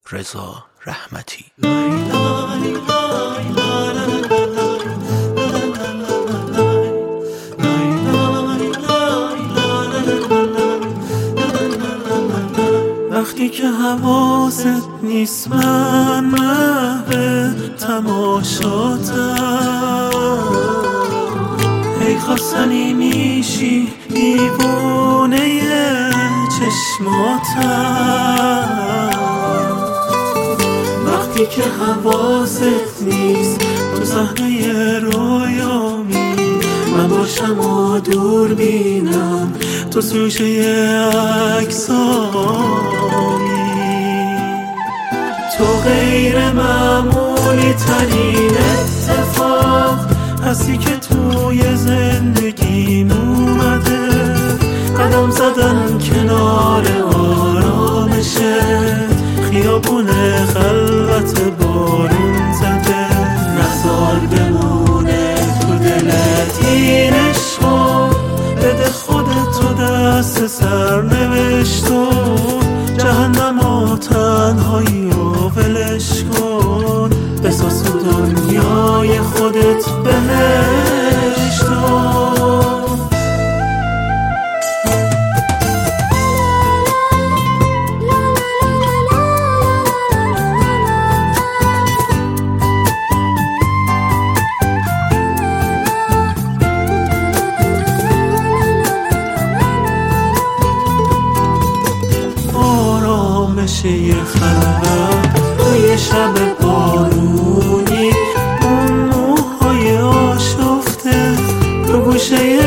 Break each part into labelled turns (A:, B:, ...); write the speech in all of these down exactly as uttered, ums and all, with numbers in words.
A: رضا رحمتی.
B: وقتی که حواست نیست من محو تماشاتم، ای خواستنی میشی دیوونه چشماتم. وقتی که حواست نیست تو صحنه رویامی، من باشم و دور بینم تو سوژه عکسامی. تو غیر معمولی ترین اتفاق هستی که توی زندگیم اومده. قدم زدن کنار آرامشه، خیابون خلوت بارون زده. نزار بمونه تو دلت این عشقو، بده خودتو دست سرنوشتو. جهنم و تنهایی رو ولش کن، بساز تو دنیای خودت بهشتو. یه خلوت توی شب بارونی، اون موهای آشفته رو گوشه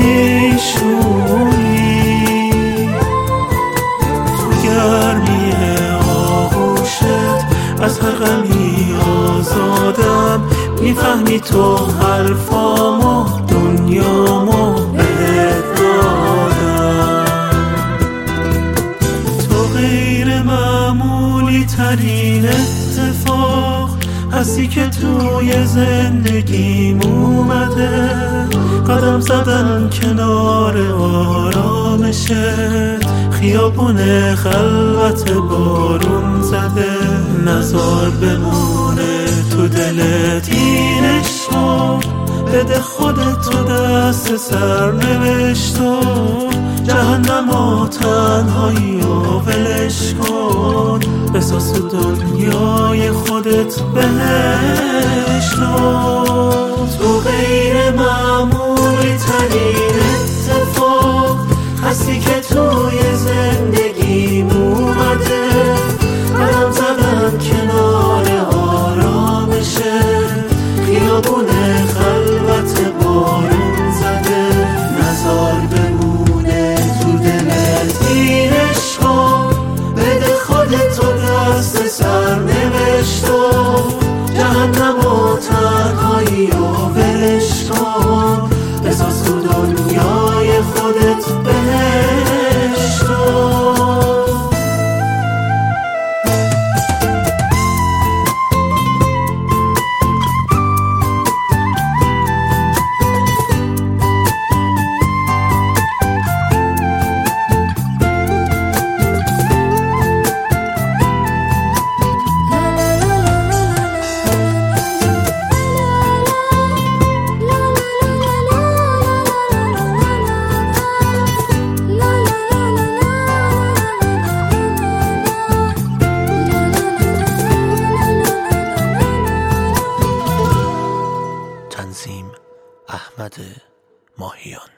B: پیشونی. تو گرمی آغوشت از هر غمی آزادم، میفهمی تو حرفامو دنیامو بهت دادم. غیر معمولی ترین اتفاق هستی که توی زندگیم اومده. قدم زدن کنار آرامشه، خیابون خلوت بارون زده. نزار بمونه تو دلت این عشقو، بده خودتو دست سرنوشتو. جهنم و تنهایی رو ولش کن، بساز تو دنیای خودت بهشتو. تو غیر معمولی ترین اتفاق هستی که توی زندگیم اومده. قدم زدن کنار آرامشه، خیابون خلوت بارون زده. نزار بمونه تو دلت این عشقو، بده خودتو دست سرنوشتو. جهنم و تنهایی رو ولش کن، بساز تو دنیای خودت بهشتو.
A: تنظیم احمد ماهیان.